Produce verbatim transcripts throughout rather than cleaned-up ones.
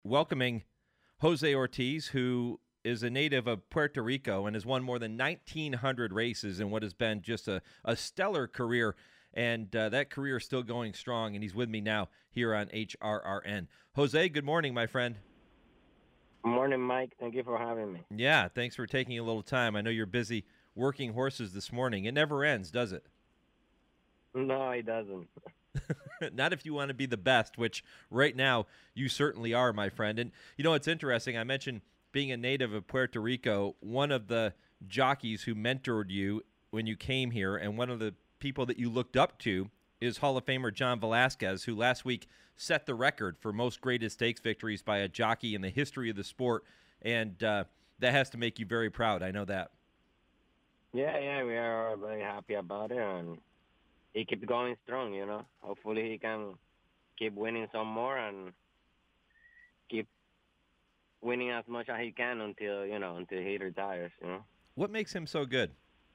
welcoming Jose Ortiz, who is a native of Puerto Rico and has won more than nineteen hundred races in what has been just a, a stellar career. And uh, that career is still going strong, and he's with me now here on H R R N. Jose, good morning, my friend. Good morning, Mike. Thank you for having me. Yeah, thanks for taking a little time. I know you're busy working horses this morning. It never ends, does it? No, it doesn't. Not if you want to be the best, which right now you certainly are, my friend. And, you know, it's interesting. I mentioned being a native of Puerto Rico. One of the jockeys who mentored you when you came here and one of the people that you looked up to is Hall of Famer John Velazquez, who last week set the record for most graded stakes victories by a jockey in the history of the sport. And uh, that has to make you very proud. I know that. Yeah, yeah, we are very happy about it, and he keeps going strong, you know. Hopefully he can keep winning some more and keep winning as much as he can until, you know, until he retires, you know. What makes him so good?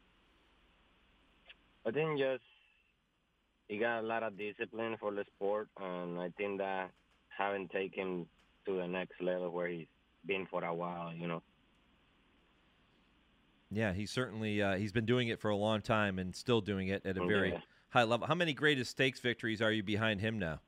I think just he got a lot of discipline for the sport, and I think that having taken him to the next level where he's been for a while, you know. Yeah, he certainly uh, he's been doing it for a long time and still doing it at a very Yeah. high level. How many greatest stakes victories are you behind him now?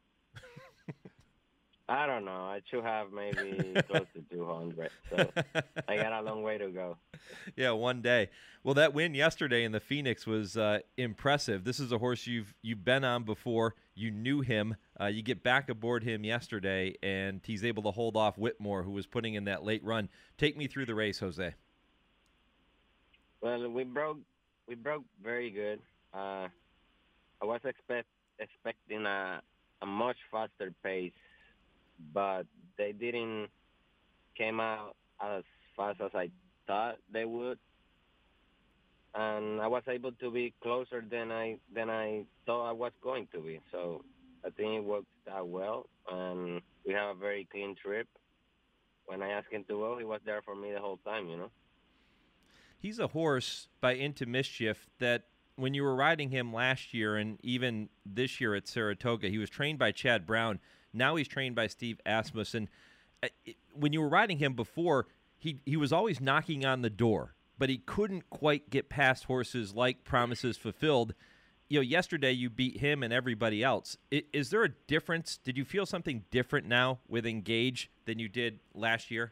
I don't know. I should have maybe close to two hundred. So I got a long way to go. Yeah, one day. Well, that win yesterday in the Phoenix was uh, impressive. This is a horse you've you've been on before. You knew him. Uh, you get back aboard him yesterday, and he's able to hold off Whitmore, who was putting in that late run. Take me through the race, Jose. Well, we broke we broke very good. Uh, I was expect expecting a a much faster pace, but they didn't came out as fast as I thought they would, and I was able to be closer than I than I thought I was going to be. So I think it worked out well, and we have a very clean trip. When I asked him to go, he was there for me the whole time. You know. He's a horse by Into Mischief that when you were riding him last year and even this year at Saratoga, he was trained by Chad Brown. Now he's trained by Steve Asmussen. When you were riding him before, he, he was always knocking on the door, but he couldn't quite get past horses like Promises Fulfilled. You know, yesterday you beat him and everybody else. Is, is there a difference? Did you feel something different now with Engage than you did last year?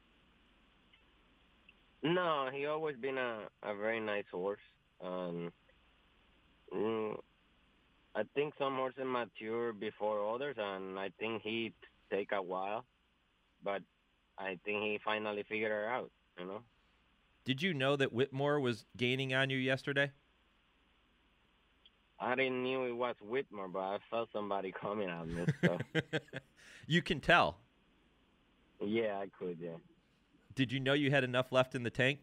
No, he always been a, a very nice horse. Um, mm, I think some horses mature before others, and I think he take a while, but I think he finally figured it out. You know. Did you know that Whitmore was gaining on you yesterday? I didn't knew it was Whitmore, but I felt somebody coming at me. So You can tell. yeah, I could. Yeah. Did you know you had enough left in the tank?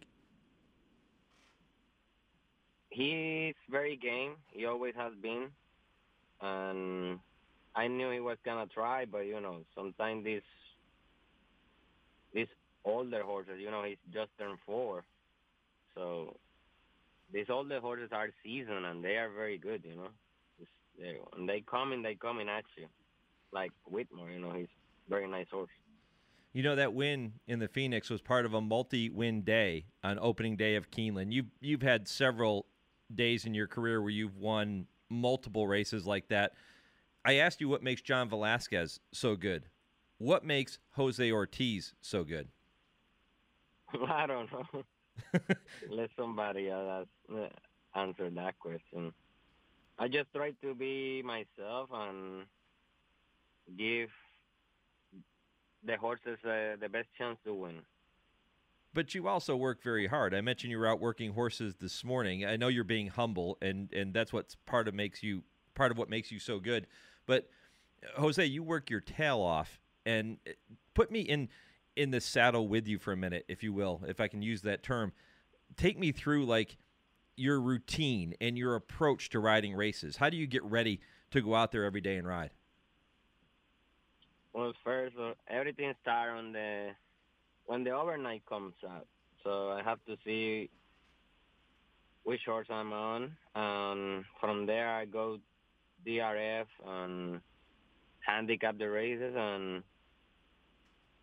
He's very game. He always has been, and I knew he was gonna try, but you know, sometimes these these older horses, you know, he's just turned four, so these older horses are seasoned and they are very good. You know, It's, they, when they come in, they come in at you, like Whitmore. You know, he's a very nice horse. You know, that win in the Phoenix was part of a multi-win day on opening day of Keeneland. You've, you've had several days in your career where you've won multiple races like that. I asked you what makes John Velazquez so good. What makes Jose Ortiz so good? I don't know. Let somebody else uh, answer that question. I just try to be myself and give the horses uh, the best chance to win. But you also work very hard. I mentioned you were out working horses this morning. I know you're being humble, and, and that's what's part of makes you part of what makes you so good. But Jose, you work your tail off, and put me in in the saddle with you for a minute, if you will, if I can use that term. Take me through like your routine and your approach to riding races. How do you get ready to go out there every day and ride? Well, first, uh, everything starts on the when the overnight comes out. So I have to see which horse I'm on, and from there I go D R F and handicap the races, and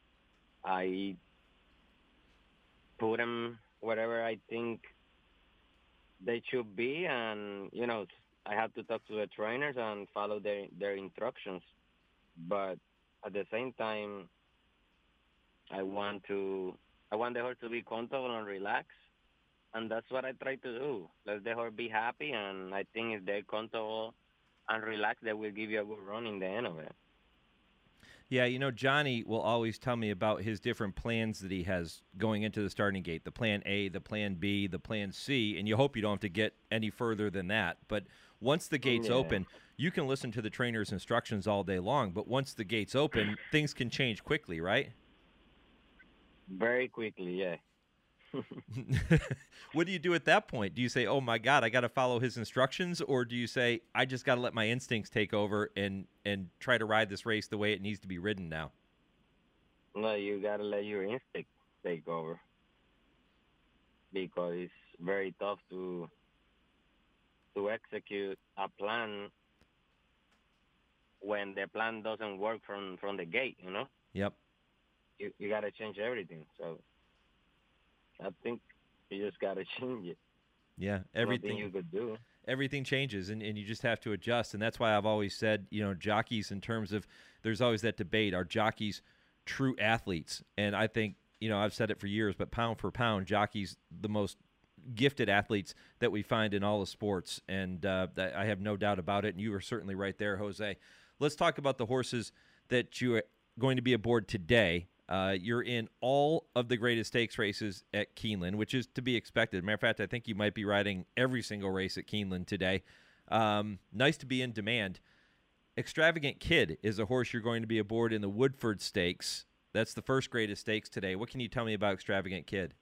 I put them wherever I think they should be, and you know, I have to talk to the trainers and follow their their instructions. But at the same time, I want to I want the horse to be comfortable and relaxed, and that's what I try to do. Let the horse be happy, and I think if they're comfortable and relaxed, they will give you a good run in the end of it. Yeah, you know, Johnny will always tell me about his different plans that he has going into the starting gate, the plan A, the plan B, the plan C, and you hope you don't have to get any further than that. But once the gates Yeah, open, you can listen to the trainer's instructions all day long, but once the gates open, things can change quickly, right? very quickly. Yeah. What do you do at that point? Do you say, "Oh my God, I got to follow his instructions," or do you say, "I just got to let my instincts take over and and try to ride this race the way it needs to be ridden now"? No, you gotta let your instinct take over because it's very tough to to execute a plan when the plan doesn't work from from the gate. You know, Yep. you you gotta change everything. So I think you just gotta change it. Yeah. Nothing Everything you could do. everything changes, and, and you just have to adjust, and that's why I've always said, you know, jockeys, in terms of, there's always that debate, are jockeys true athletes? And I think, you know, I've said it for years, but pound for pound, jockeys the most gifted athletes that we find in all the sports, and uh, that, I have no doubt about it, and you are certainly right there, Jose. Let's talk about the horses that you are going to be aboard today. Uh, you're in all of the greatest stakes races at Keeneland, which is to be expected. Matter of fact, I think you might be riding every single race at Keeneland today. Um, nice to be in demand. Extravagant Kid is a horse you're going to be aboard in the Woodford Stakes. That's the first greatest stakes today. What can you tell me about Extravagant Kid?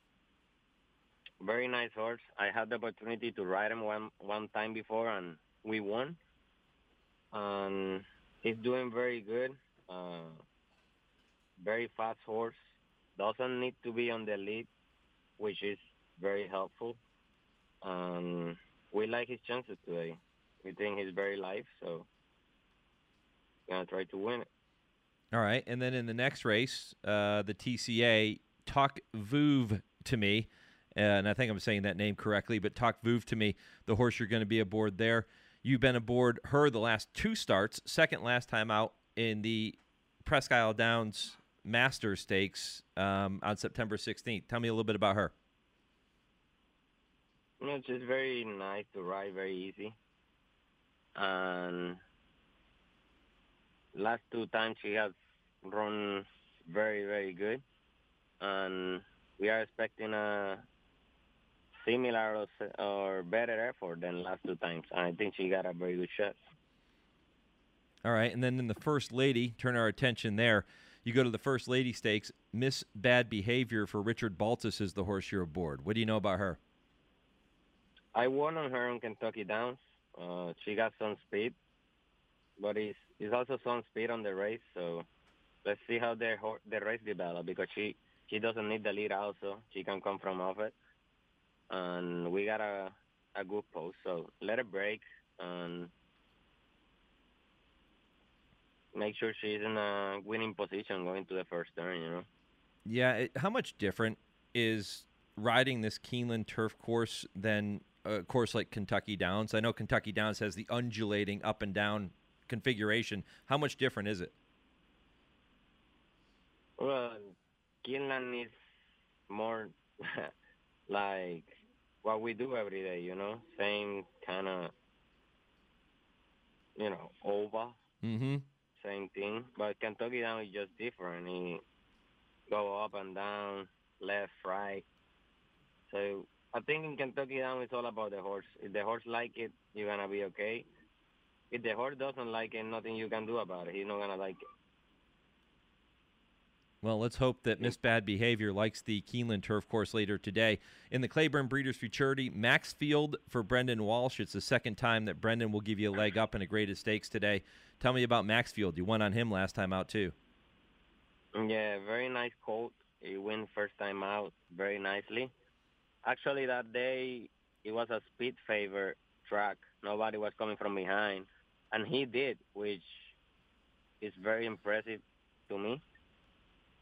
Very nice horse. I had the opportunity to ride him one one time before, and we won. And he's doing very good. Uh, very fast horse. Doesn't need to be on the lead, which is very helpful. Um, we like his chances today. We think he's very live, so gonna try to win it. All right, and then in the next race, uh, the T C A, Talk Vuv to me, uh, and I think I'm saying that name correctly, but Talk Vuv to me, the horse you're going to be aboard there. You've been aboard her the last two starts, second last time out in the Presque Isle Downs Master Stakes um, on September sixteenth. Tell me a little bit about her. You know, it's just very nice to ride, very easy. And last two times she has run very, very good. And we are expecting a similar or, s- or better effort than last two times. I think she got a very good shot. All right, and then in the First Lady, turn our attention there. You go to the First Lady Stakes. Miss Bad Behavior for Richard Baltus is the horse you're aboard. What do you know about her? I won on her on Kentucky Downs. Uh, she got some speed, but it's, it's also some speed on the race. So let's see how the ho- the race develop because she she doesn't need the lead also. She can come from off it, and we got a a good post. So let it break and make sure she's in a winning position going to the first turn. You know. Yeah, it, how much different is riding this Keeneland turf course than a course like Kentucky Downs? I know Kentucky Downs has the undulating up and down configuration. How much different is it? Well, Kinlan is more like what we do every day. You know, same kind of you know over Mm-hmm. same thing. But Kentucky Down is just different. It go up and down, left, right. So I think in Kentucky Down it's all about the horse. If the horse like it, you're gonna be okay. If the horse doesn't like it, nothing you can do about it. He's not gonna like Well, let's hope that it. Miss Bad Behavior likes the Keeneland turf course later today. In the Claiborne Breeders' Futurity, Maxfield for Brendan Walsh. It's the second time that Brendan will give you a leg up in a graded stakes today. Tell me about Maxfield. You won on him last time out, too. Yeah, very nice colt. He win first time out very nicely. Actually, that day it was a speed favor track. Nobody was coming from behind, and he did, which is very impressive to me.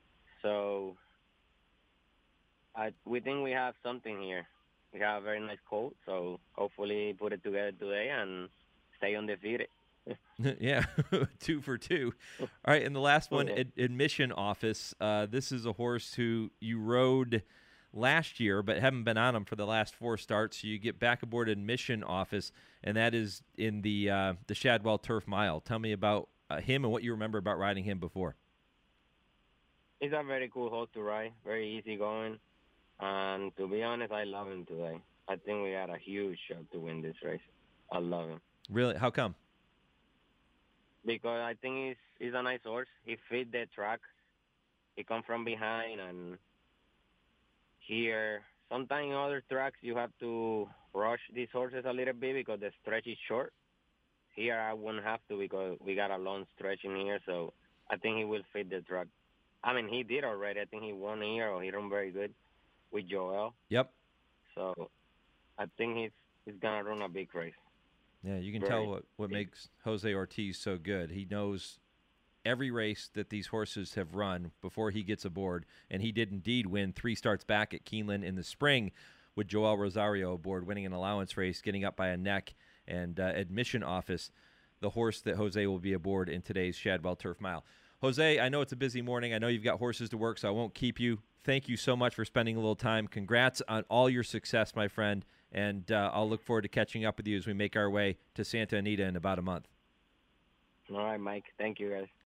So I, we think we have something here. We have a very nice colt, so hopefully put it together today and stay undefeated. Yeah, two for two. All right, and the last one, ad- Admission Office. Uh, this is a horse who you rode last year, but haven't been on him for the last four starts. So you get back aboard Admission Office, and that is in the uh, the Shadwell Turf Mile. Tell me about uh, him and what you remember about riding him before. He's a very cool horse to ride, very easy going, and to be honest, I love him today. I think we had a huge shot to win this race. I love him. Really? How come? Because I think he's he's a nice horse. He fit the track. He come from behind, and here sometimes in other tracks you have to rush these horses a little bit because the stretch is short. Here I wouldn't have to because we got a long stretch in here, so I think he will fit the track. I mean, he did already. I think he won here, or he run very good with Joel. Yep. So I think he's he's gonna run a big race. Yeah, you can Very tell what, what big. makes Jose Ortiz so good. He knows every race that these horses have run before he gets aboard, and he did indeed win three starts back at Keeneland in the spring with Joel Rosario aboard, winning an allowance race, getting up by a neck, and uh, Admission Office, the horse that Jose will be aboard in today's Shadwell Turf Mile. Jose, I know it's a busy morning. I know you've got horses to work, so I won't keep you. Thank you so much for spending a little time. Congrats on all your success, my friend, and uh, I'll look forward to catching up with you as we make our way to Santa Anita in about a month. All right, Mike. Thank you, guys.